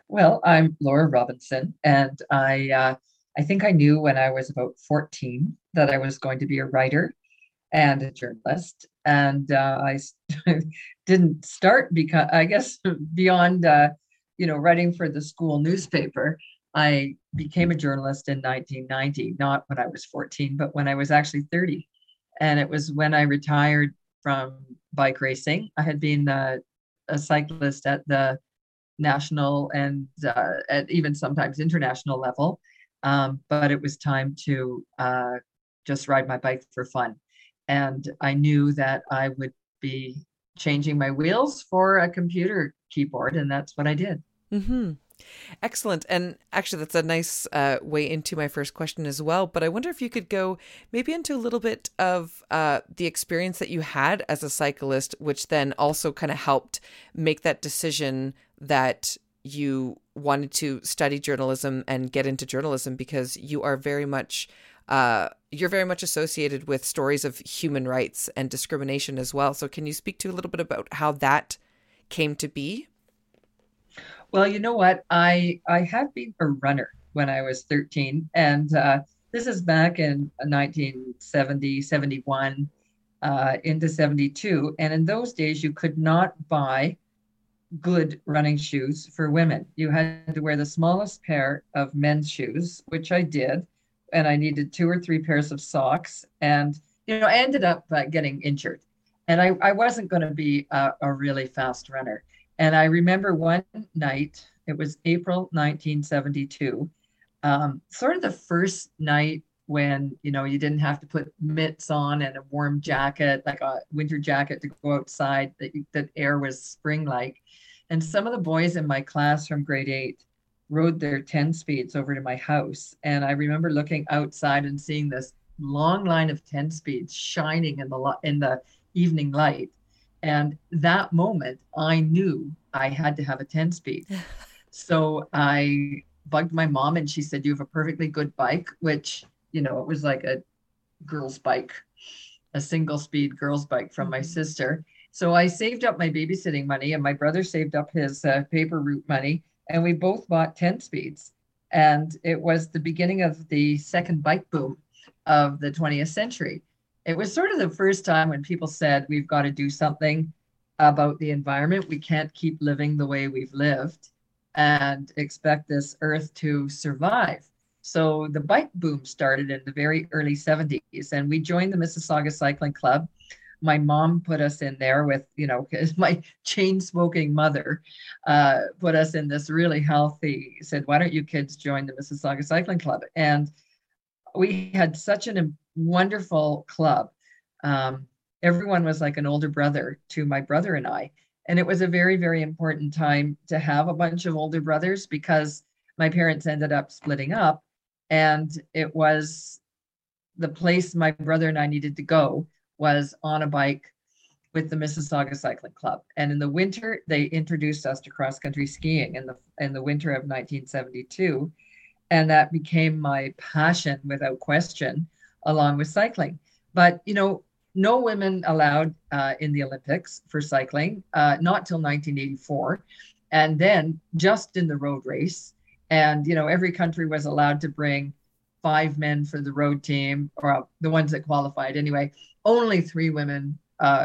Well, I'm Laura Robinson, and I think I knew when I was about 14 that I was going to be a writer and a journalist. And didn't start because I guess beyond writing for the school newspaper. I became a journalist in 1990, not when I was 14, but when I was actually 30. And it was when I retired from bike racing. I had been a cyclist at the national and at even sometimes international level. But it was time to just ride my bike for fun. And I knew that I would be changing my wheels for a computer keyboard, and that's what I did. Hmm. Excellent. And actually, that's a nice way into my first question as well. But I wonder if you could go maybe into a little bit of the experience that you had as a cyclist, which then also kind of helped make that decision that you wanted to study journalism and get into journalism because you are very much you're very much associated with stories of human rights and discrimination as well. So can you speak to a little bit about how that came to be? Well, you know what? I had been a runner when I was 13, and this is back in 1970, 71, into 72. And in those days, you could not buy good running shoes for women. You had to wear the smallest pair of men's shoes, which I did. And I needed two or three pairs of socks. And, I ended up getting injured. And I wasn't going to be a really fast runner. And I remember one night, it was April 1972, sort of the first night when, you didn't have to put mitts on and a warm jacket, like a winter jacket to go outside, that air was spring-like. And some of the boys in my class from grade 8 rode their 10 speeds over to my house. And I remember looking outside and seeing this long line of 10 speeds shining in the evening light. And that moment, I knew I had to have a 10 speed. So I bugged my mom and she said, "You have a perfectly good bike," which, it was like a girl's bike, a single speed girl's bike from my Mhm. sister. So I saved up my babysitting money, and my brother saved up his paper route money, and we both bought 10 speeds. And it was the beginning of the second bike boom of the 20th century. It was sort of the first time when people said, we've got to do something about the environment. We can't keep living the way we've lived and expect this earth to survive. So the bike boom started in the very early 70s, and we joined the Mississauga Cycling Club. My mom put us in there with, because my chain smoking mother put us in this really healthy, said, "Why don't you kids join the Mississauga Cycling Club?" And we had such a wonderful club. Um, Everyone was like an older brother to my brother and I. And it was a very, very important time to have a bunch of older brothers because my parents ended up splitting up. And it was the place my brother and I needed to go was on a bike with the Mississauga Cycling Club. And in the winter, they introduced us to cross country skiing in the winter of 1972, and that became my passion without question, along with cycling. But no women allowed in the Olympics for cycling, not till 1984, and then just in the road race. And every country was allowed to bring 5 men for the road team, or the ones that qualified anyway. Only 3 women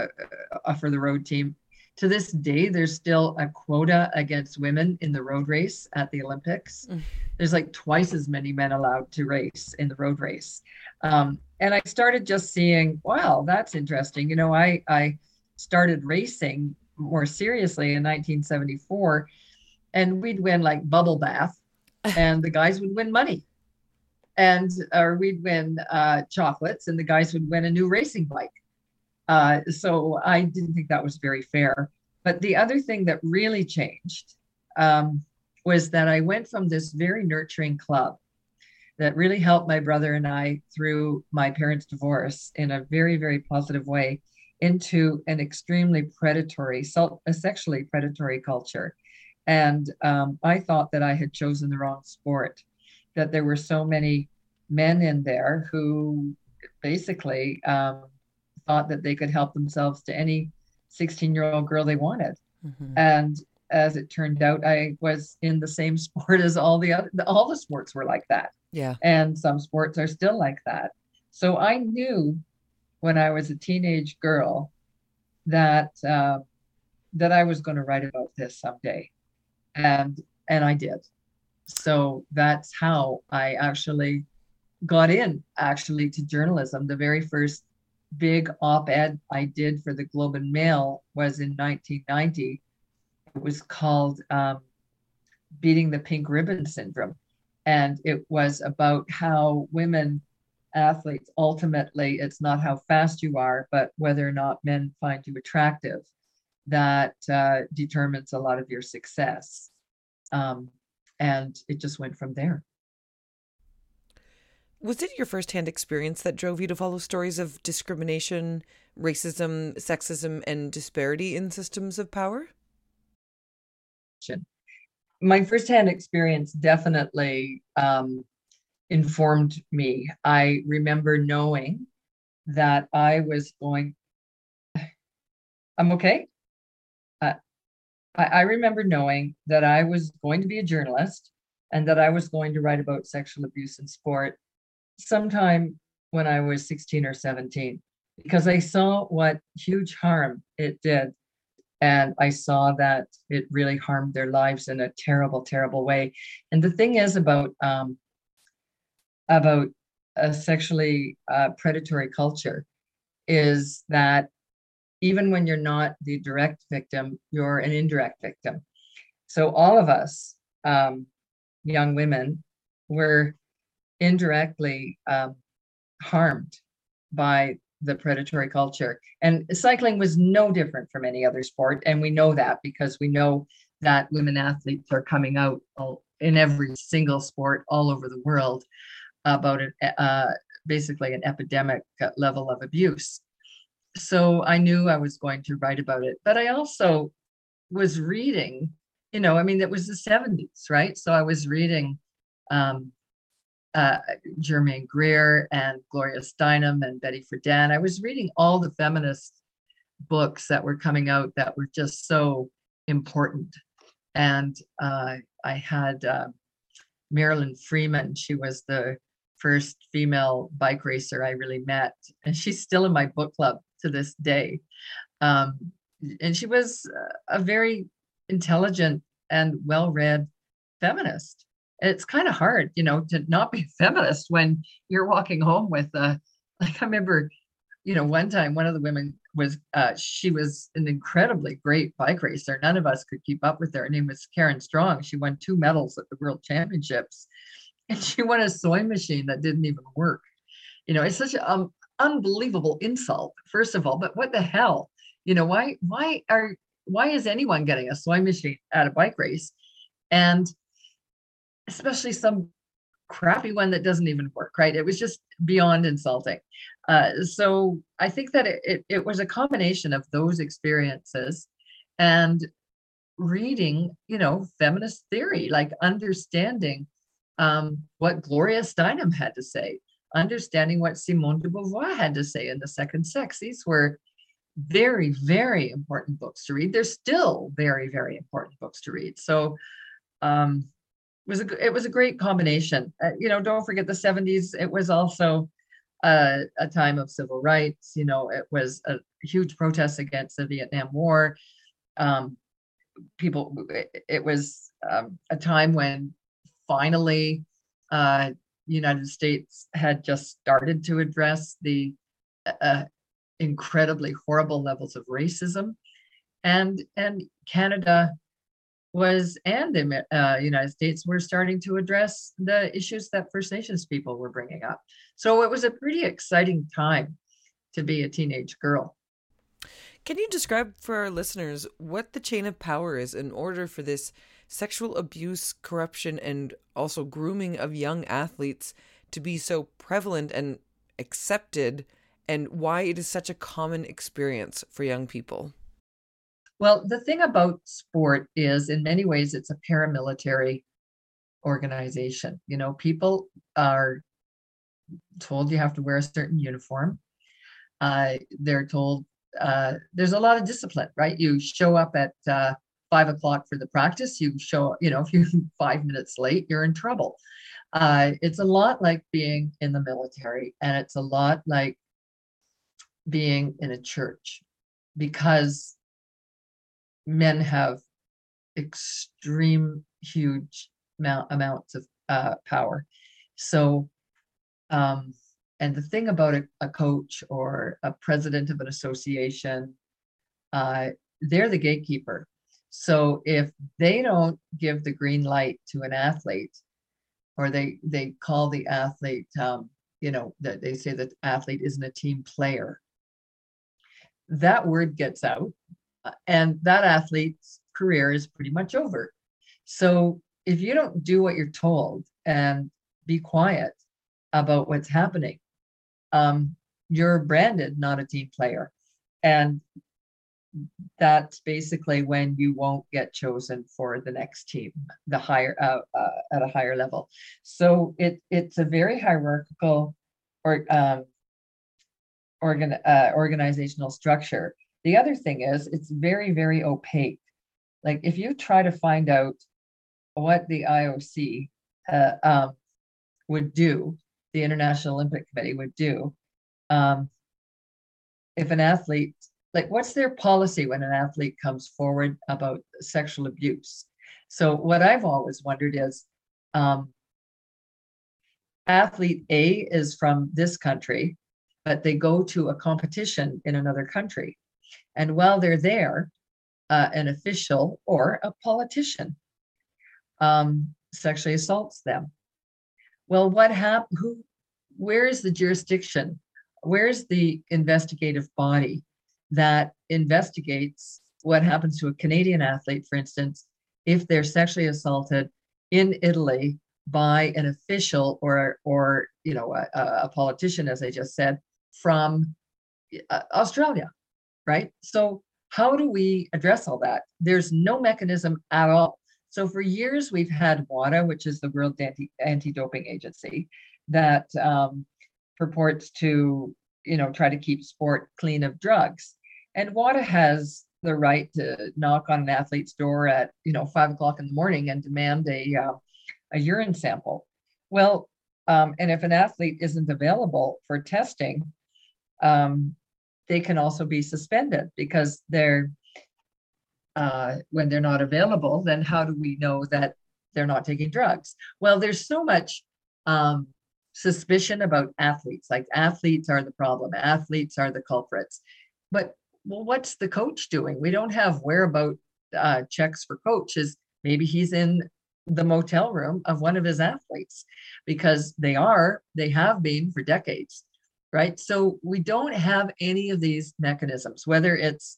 for the road team. To this day, there's still a quota against women in the road race at the Olympics. There's like twice as many men allowed to race in the road race. And I started just seeing, wow, that's interesting. I started racing more seriously in 1974, and we'd win like bubble bath, and the guys would win money. And or we'd win chocolates, and the guys would win a new racing bike. So I didn't think that was very fair. But the other thing that really changed was that I went from this very nurturing club that really helped my brother and I through my parents' divorce in a very, very positive way into an extremely predatory, sexually predatory culture. And I thought that I had chosen the wrong sport, that there were so many men in there who basically thought that they could help themselves to any 16-year-old girl they wanted. Mhm. And as it turned out, I was in the same sport as all the sports were like that. Yeah. And some sports are still like that. So I knew when I was a teenage girl that that I was going to write about this someday, and I did. So that's how I actually got in actually to journalism. The very first big op-ed I did for the Globe and Mail was in 1990. It was called Beating the Pink Ribbon Syndrome. And it was about how women athletes, ultimately, it's not how fast you are, but whether or not men find you attractive that determines a lot of your success. And it just went from there. Was it your firsthand experience that drove you to follow stories of discrimination, racism, sexism, and disparity in systems of power? My firsthand experience definitely informed me. I remember knowing that I'm okay. Uh, I remember knowing that I was going to be a journalist and that I was going to write about sexual abuse in sport sometime when I was 16 or 17, because I saw what huge harm it did. And I saw that it really harmed their lives in a terrible, terrible way. And the thing is about a sexually predatory culture is that even when you're not the direct victim, you're an indirect victim. So all of us, young women, were indirectly harmed by the predatory culture. And cycling was no different from any other sport. And we know that because we know that women athletes are coming out in every single sport all over the world about it, basically an epidemic level of abuse. So I knew I was going to write about it. But I also was reading, I mean, it was the 70s, right? So I was reading um, Germaine Greer and Gloria Steinem and Betty Friedan. I was reading all the feminist books that were coming out that were just so important. And I had Marilyn Freeman. She was the first female bike racer I really met, and she's still in my book club to this day. Um, and she was a very intelligent and well-read feminist. It's kind of hard, to not be a feminist when you're walking home with like I remember, one time one of the women was she was an incredibly great bike racer. None of us could keep up with her. Her name was Karen Strong. She won 2 medals at the World Championships, and she won a sewing machine that didn't even work. It's such an unbelievable insult, first of all. But what the hell? Why is anyone getting a sewing machine at a bike race? And especially some crappy one that doesn't even work, right? It was just beyond insulting. So I think that it was a combination of those experiences and reading, feminist theory, like understanding what Gloria Steinem had to say, understanding what Simone de Beauvoir had to say in The Second Sex. These were very, very important books to read. They're still very, very important books to read. So it was a great combination. Don't forget the 70s. It was also a time of civil rights. It was a huge protest against the Vietnam War. It was a time when finally United States had just started to address the incredibly horrible levels of racism, and Canada and the United States were starting to address the issues that First Nations people were bringing up. So it was a pretty exciting time to be a teenage girl. Can you describe for our listeners what the chain of power is in order for this sexual abuse, corruption, and also grooming of young athletes to be so prevalent and accepted, and why it is such a common experience for young people? Well, the thing about sport is, in many ways, it's a paramilitary organization. People are told you have to wear a certain uniform. They're told there's a lot of discipline, right? You show up at 5 o'clock for the practice, you show, if you're 5 minutes late, you're in trouble. It's a lot like being in the military, and it's a lot like being in a church, because men have extreme, huge amounts of power. So, and the thing about a coach or a president of an association, they're the gatekeeper. So if they don't give the green light to an athlete, or they call the athlete, that they say that the athlete isn't a team player, that word gets out, and that athlete's career is pretty much over. So if you don't do what you're told and be quiet about what's happening, you're branded not a team player. And that's basically when you won't get chosen for the next team, the higher at a higher level. So it's a very hierarchical or organizational structure. The other thing is it's very, very opaque. Like if you try to find out what the IOC would do, the International Olympic Committee would do, if an athlete, like what's their policy when an athlete comes forward about sexual abuse? So what I've always wondered is, athlete A is from this country, but they go to a competition in another country. And while they're there, an official or a politician sexually assaults them. Well, where's the jurisdiction? Where's the investigative body that investigates what happens to a Canadian athlete, for instance, if they're sexually assaulted in Italy by an official or a politician, as I just said, from Australia, right? So how do we address all that? There's no mechanism at all. So for years, we've had WADA, which is the World Anti-Doping Agency, that purports to, try to keep sport clean of drugs. And WADA has the right to knock on an athlete's door at, 5 o'clock in the morning and demand a urine sample. Well, and if an athlete isn't available for testing, they can also be suspended, because when they're not available, then how do we know that they're not taking drugs? Well, there's so much suspicion about athletes, like athletes are the problem, athletes are the culprits. But what's the coach doing? We don't have whereabout checks for coaches. Maybe he's in the motel room of one of his athletes, because they have been for decades, right? So we don't have any of these mechanisms, whether it's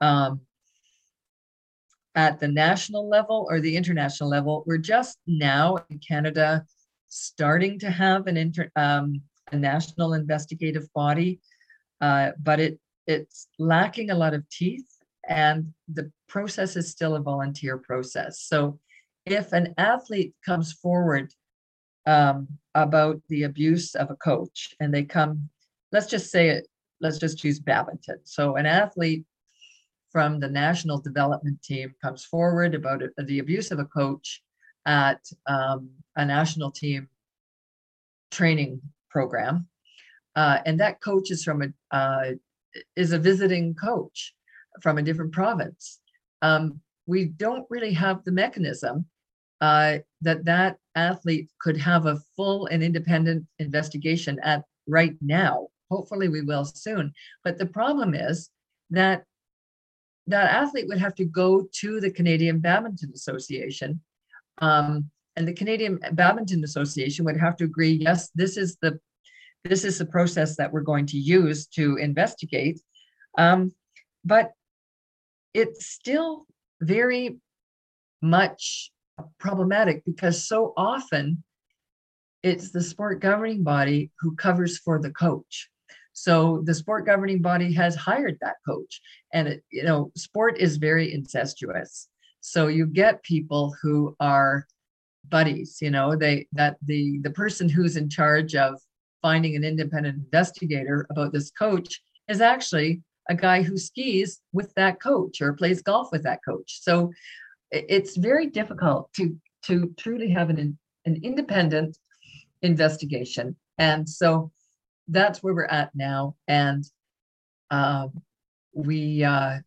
at the national level or the international level. We're just now in Canada starting to have a national investigative body, but it's lacking a lot of teeth, and the process is still a volunteer process. So if an athlete comes forward about the abuse of a coach, and they come, let's just choose badminton. So an athlete from the national development team comes forward about the abuse of a coach at a national team training program, and that coach is is a visiting coach from a different province. We don't really have the mechanism that athlete could have a full and independent investigation at right now. Hopefully we will soon. But the problem is that athlete would have to go to the Canadian Badminton Association, and the Canadian Badminton Association would have to agree, yes, this is the process that we're going to use to investigate. But it's still very much problematic, because so often it's the sport governing body who covers for the coach. So the sport governing body has hired that coach, and sport is very incestuous. So you get people who are buddies, the person who's in charge of finding an independent investigator about this coach is actually a guy who skis with that coach or plays golf with that coach. So it's very difficult to truly have an independent investigation. And so that's where we're at now. And we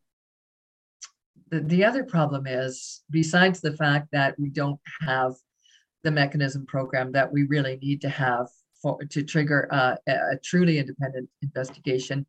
the other problem is, besides the fact that we don't have the mechanism program that we really need to have to trigger a truly independent investigation,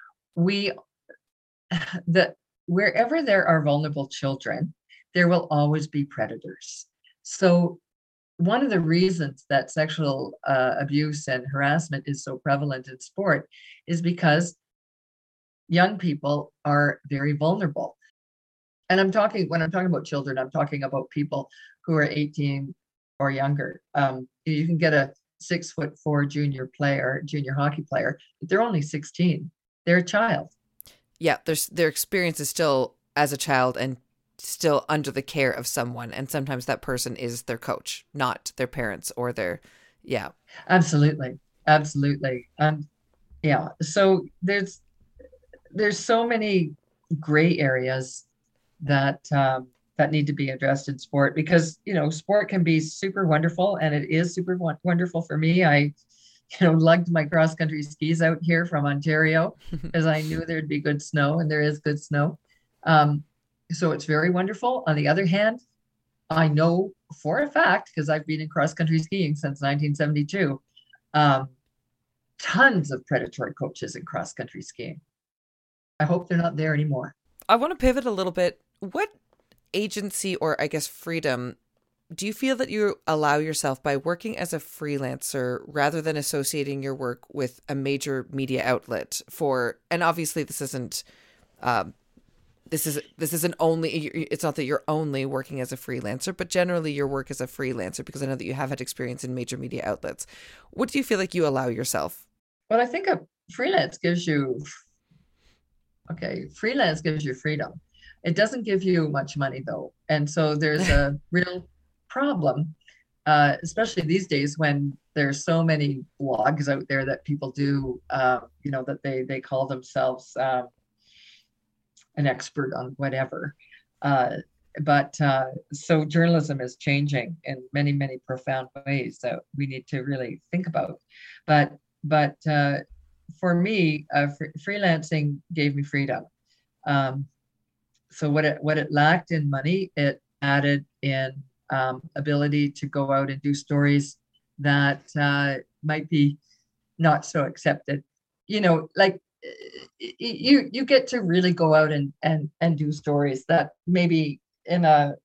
that wherever there are vulnerable children, there will always be predators. So one of the reasons that sexual abuse and harassment is so prevalent in sport is because young people are very vulnerable. And when I'm talking about children, I'm talking about people who are 18 or younger. You can get a 6'4" junior hockey player, but they're only 16. They're a child. Yeah, their experience is still as a child and still under the care of someone. And sometimes that person is their coach, not their parents or yeah. Absolutely. Absolutely. Yeah. So there's so many gray areas that need to be addressed in sport, because sport can be super wonderful, and it is super wonderful for me. I lugged my cross country skis out here from Ontario because I knew there'd be good snow, and there is good snow. So it's very wonderful. On the other hand, I know for a fact, because I've been in cross country skiing since 1972, tons of predatory coaches in cross country skiing. I hope they're not there anymore. I want to pivot a little bit. What agency, or I guess freedom, do you feel that you allow yourself by working as a freelancer rather than associating your work with a major media outlet and obviously this isn't only, it's not that you're only working as a freelancer, but generally your work as a freelancer, because I know that you have had experience in major media outlets. What do you feel like you allow yourself? Well, I think freelance gives you freedom. It doesn't give you much money though. And so there's a real problem, especially these days when there's so many blogs out there that people do, that they call themselves an expert on whatever. But so journalism is changing in many, many profound ways that we need to really think about. But for me, freelancing gave me freedom. So what it lacked in money, it added in ability to go out and do stories that might be not so accepted. Like you get to really go out and do stories that maybe in an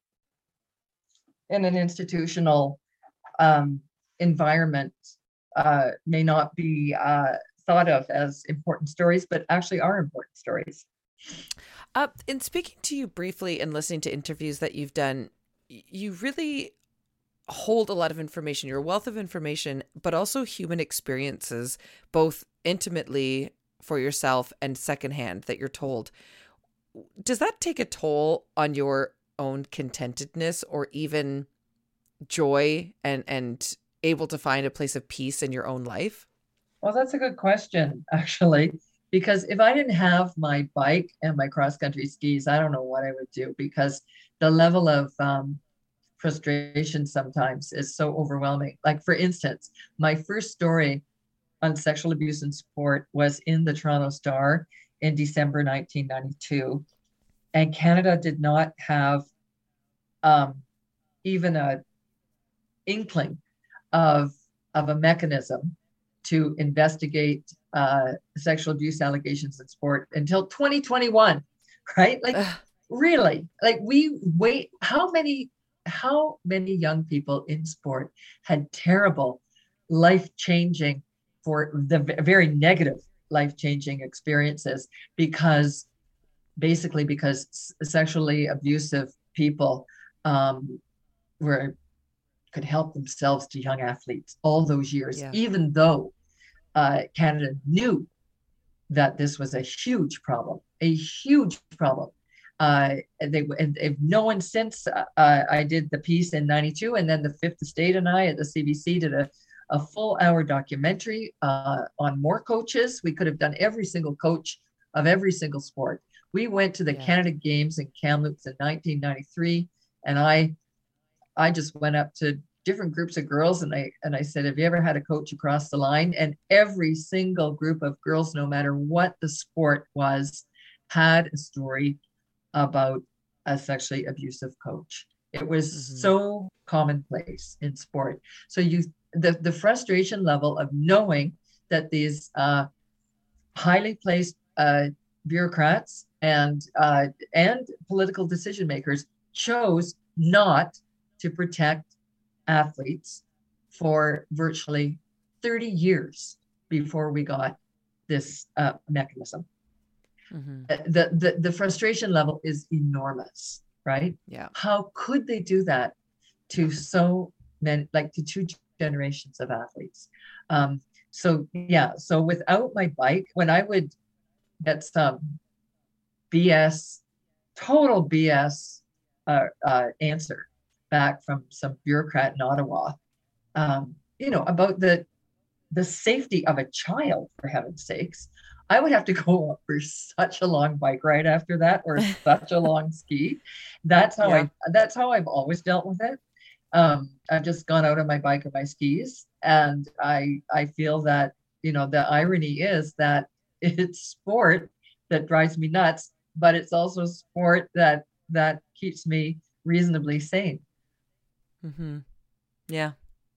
institutional environment may not be thought of as important stories, but actually are important stories. In speaking to you briefly and listening to interviews that you've done, you really hold a lot of information. You're a wealth of information, but also human experiences, both intimately for yourself and secondhand that you're told. Does that take a toll on your own contentedness or even joy and able to find a place of peace in your own life? Well, that's a good question, actually. Because if I didn't have my bike and my cross-country skis, I don't know what I would do, because the level of frustration sometimes is so overwhelming. Like, for instance, my first story on sexual abuse in sport was in the Toronto Star in December 1992. And Canada did not have even an inkling of a mechanism to investigate sexual abuse allegations in sport until 2021, right? Like, really, like how many young people in sport had terrible, life-changing, for the very negative life-changing experiences because sexually abusive people could help themselves to young athletes all those years, even though Canada knew that this was a huge problem. They've known since I did the piece in 92, and then the Fifth Estate and I at the CBC did a full hour documentary on more coaches. We could have done every single coach of every single sport. We went to the Yeah. Canada Games in Kamloops in 1993, and I just went up to different groups of girls and I said, have you ever had a coach across the line? And every single group of girls, no matter what the sport was, had a story about a sexually abusive coach. It was Mm-hmm. so commonplace in sport. So the frustration level of knowing that these highly placed bureaucrats and political decision makers chose not to protect athletes for virtually 30 years before we got this mechanism. Mm-hmm. The frustration level is enormous, right? Yeah. How could they do that to so many, like to two generations of athletes? So yeah, so without my bike, when I would get some BS, total BS answer back from some bureaucrat in Ottawa, about the safety of a child, for heaven's sakes, I would have to go for such a long bike ride after that, or such a long ski. Yeah. That's how I've always dealt with it. I've just gone out on my bike or my skis, and I feel that the irony is that it's sport that drives me nuts, but it's also sport that keeps me reasonably sane. Mm-hmm. Yeah.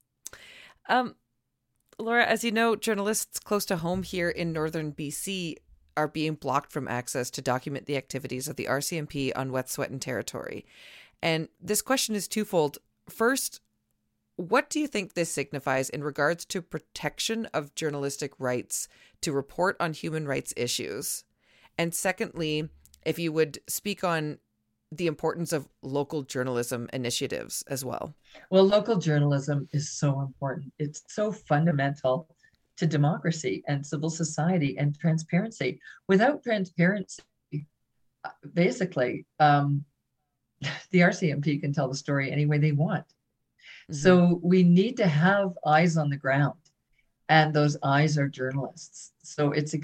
Um, Laura, as you know, journalists close to home here in northern BC are being blocked from access to document the activities of the RCMP on Wet'suwet'en territory. And this question is twofold. First, what do you think this signifies in regards to protection of journalistic rights to report on human rights issues? And secondly, if you would speak on the importance of local journalism initiatives as well. Well, local journalism is so important. It's so fundamental to democracy and civil society and transparency. Without transparency, basically, the RCMP can tell the story any way they want. Mm-hmm. So we need to have eyes on the ground, and those eyes are journalists. So it's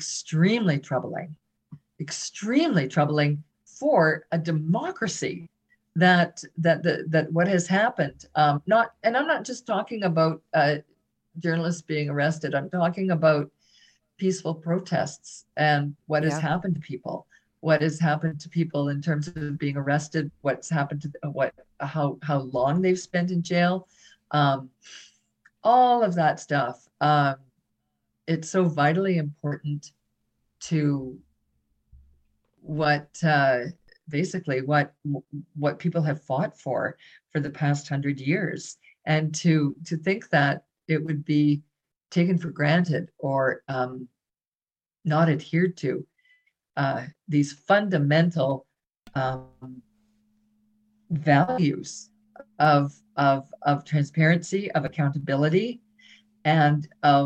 extremely troubling for a democracy that what has happened. I'm not just talking about journalists being arrested. I'm talking about peaceful protests and what has Yeah. happened to people. What has happened to people in terms of being arrested? What's happened to how long they've spent in jail? Um, all of that stuff. It's so vitally important to what basically what people have fought for the past 100 years, and to think that it would be taken for granted or not adhered to these fundamental values of transparency, of accountability, and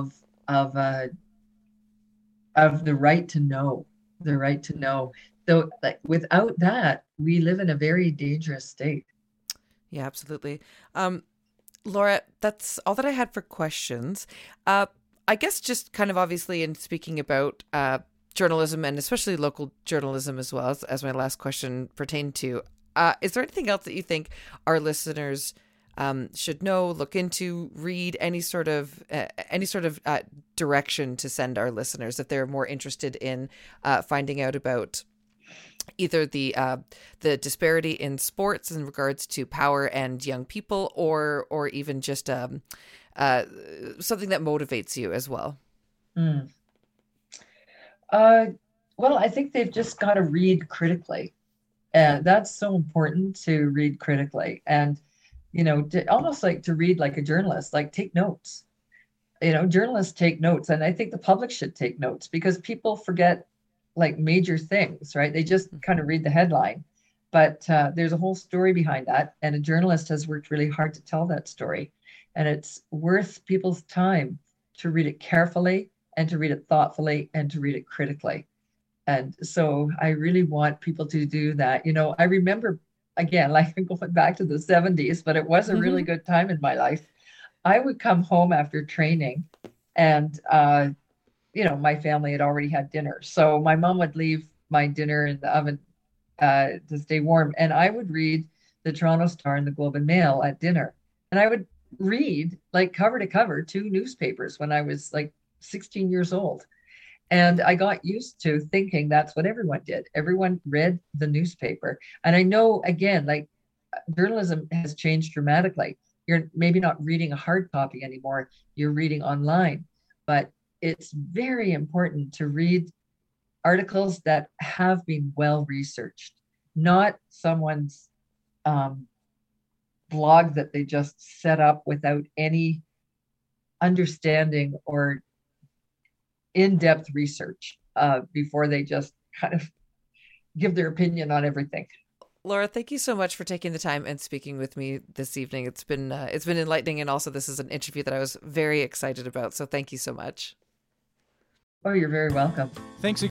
of the right to know, the right to know. So, like, without that, we live in a very dangerous state. Yeah, absolutely. Laura, that's all that I had for questions. I guess just kind of obviously in speaking about journalism and especially local journalism as well as my last question pertained to, is there anything else that you think our listeners should know, look into, read, any sort of direction to send our listeners if they're more interested in finding out about either the disparity in sports in regards to power and young people, or even just something that motivates you as well? Mm. Well, I think they've just got to read critically. Yeah. And that's so important, to read critically, and almost like to read like a journalist, like take notes. Journalists take notes, and I think the public should take notes, because people forget like major things, right? They just kind of read the headline, but there's a whole story behind that, and a journalist has worked really hard to tell that story, and it's worth people's time to read it carefully, and to read it thoughtfully, and to read it critically. And so I really want people to do that. I remember, again, like going back to the 70s, but it was a really good time in my life. I would come home after training, and my family had already had dinner. So my mom would leave my dinner in the oven to stay warm. And I would read the Toronto Star and the Globe and Mail at dinner. And I would read like cover to cover two newspapers when I was like 16 years old. And I got used to thinking that's what everyone did. Everyone read the newspaper. And I know, again, like journalism has changed dramatically. You're maybe not reading a hard copy anymore, you're reading online. But it's very important to read articles that have been well researched, not someone's um, blog that they just set up without any understanding or in-depth research before they just kind of give their opinion on everything. Laura, thank you so much for taking the time and speaking with me this evening. It's been enlightening, and also this is an interview that I was very excited about. So thank you so much. Oh, you're very welcome. Thanks again.